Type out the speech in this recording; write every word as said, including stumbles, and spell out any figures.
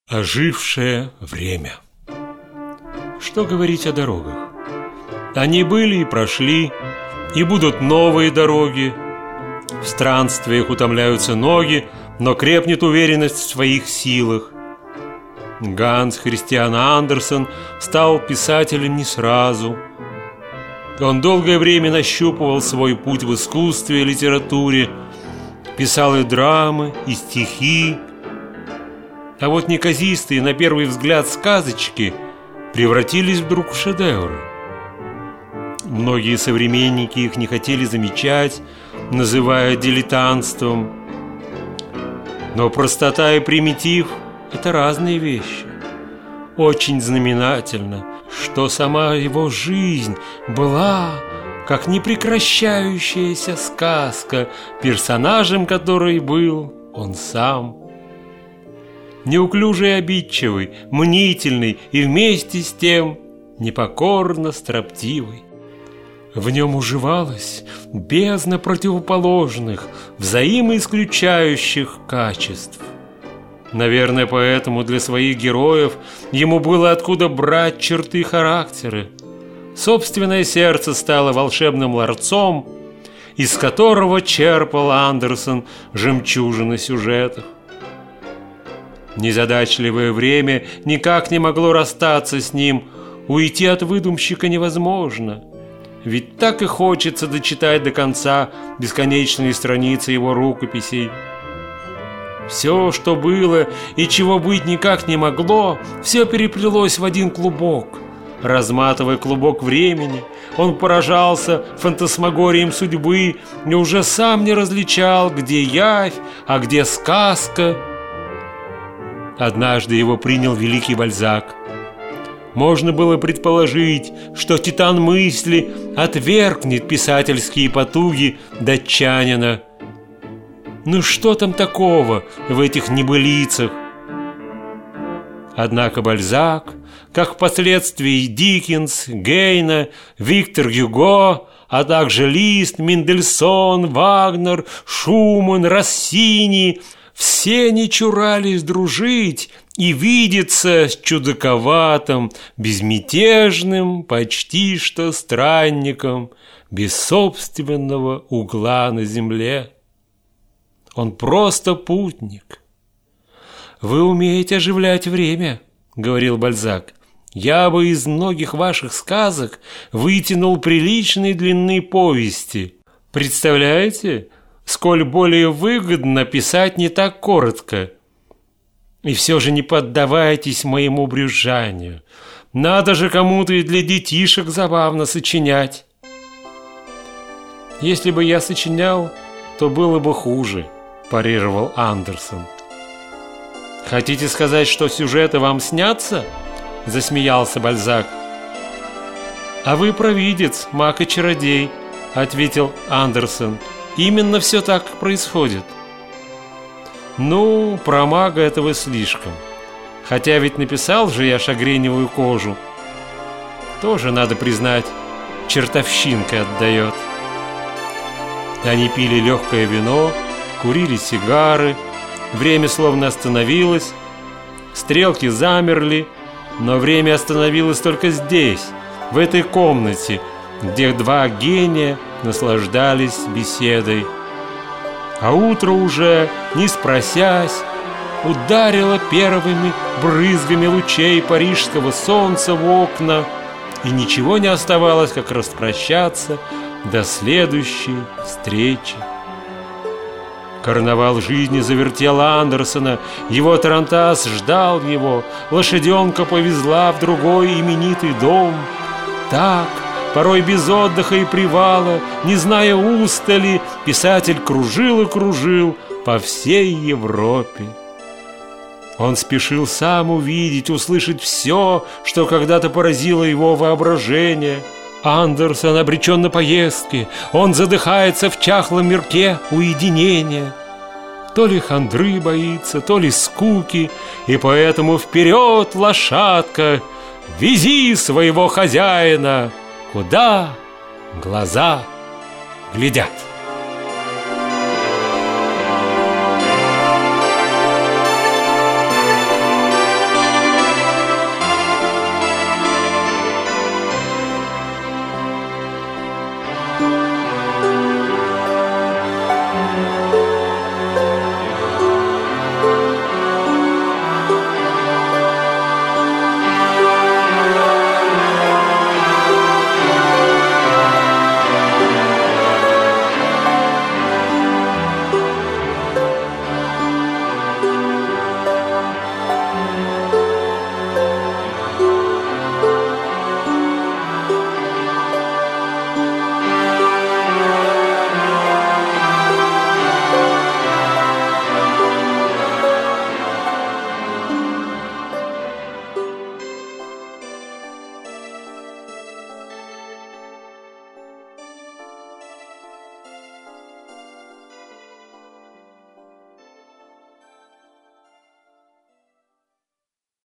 Ожившее время. Что говорить о дорогах? Они были и прошли, и будут новые дороги. В странствиях утомляются ноги, но крепнет уверенность в своих силах. Ганс Христиан Андерсен стал писателем не сразу. Он долгое время нащупывал свой путь в искусстве и литературе, писал и драмы, и стихи. А вот неказистые, на первый взгляд, сказочки превратились вдруг в шедевры. Многие современники их не хотели замечать, называя дилетантством. Но простота и примитив – это разные вещи. Очень знаменательно, что сама его жизнь была как непрекращающаяся сказка, персонажем которой был он сам. Неуклюжий и обидчивый, мнительный и вместе с тем непокорно строптивый. В нем уживалась бездна противоположных, взаимоисключающих качеств. Наверное, поэтому для своих героев ему было откуда брать черты характера. Собственное сердце стало волшебным ларцом, из которого черпал Андерсен жемчужины сюжетов. Незадачливое время никак не могло расстаться с ним. Уйти от выдумщика невозможно. Ведь так и хочется дочитать до конца бесконечные страницы его рукописей. Все, что было и чего быть никак не могло, все переплелось в один клубок. Разматывая клубок времени, он поражался фантасмагорием судьбы и уже сам не различал, где явь, а где сказка. Однажды его принял великий Бальзак. Можно было предположить, что титан мысли отвергнет писательские потуги датчанина. Ну что там такого в этих небылицах? Однако Бальзак, как впоследствии Диккенс, Гейне, Виктор Гюго, а также Лист, Мендельсон, Вагнер, Шуман, Россини – все не чурались дружить и видеться с чудаковатым, безмятежным, почти что странником, без собственного угла на земле. Он просто путник. «Вы умеете оживлять время», — говорил Бальзак. «Я бы из многих ваших сказок вытянул приличной длины повести. Представляете, сколь более выгодно писать не так коротко. И все же не поддавайтесь моему брюзжанию. Надо же кому-то и для детишек забавно сочинять». «Если бы я сочинял, то было бы хуже», – парировал Андерсен. «Хотите сказать, что сюжеты вам снятся?» – засмеялся Бальзак. «А вы провидец, маг и чародей», – ответил Андерсен. «Именно все так происходит». «Ну, про мага этого слишком. Хотя ведь написал же я шагреневую кожу. Тоже, надо признать, чертовщинкой отдает». Они пили легкое вино, курили сигары. Время словно остановилось. Стрелки замерли, но время остановилось только здесь, в этой комнате, где два гения наслаждались беседой. А утро уже, не спросясь, ударило первыми брызгами лучей парижского солнца в окна, и ничего не оставалось, как распрощаться до следующей встречи. Карнавал жизни завертел Андерсена, его тарантас ждал его, лошаденка повезла в другой именитый дом. Так, порой без отдыха и привала, не зная устали, писатель кружил и кружил по всей Европе. Он спешил сам увидеть, услышать все, что когда-то поразило его воображение. Андерсен обречен на поездки, он задыхается в чахлом мирке уединения. То ли хандры боится, то ли скуки, и поэтому вперед, лошадка, вези своего хозяина, куда глаза глядят.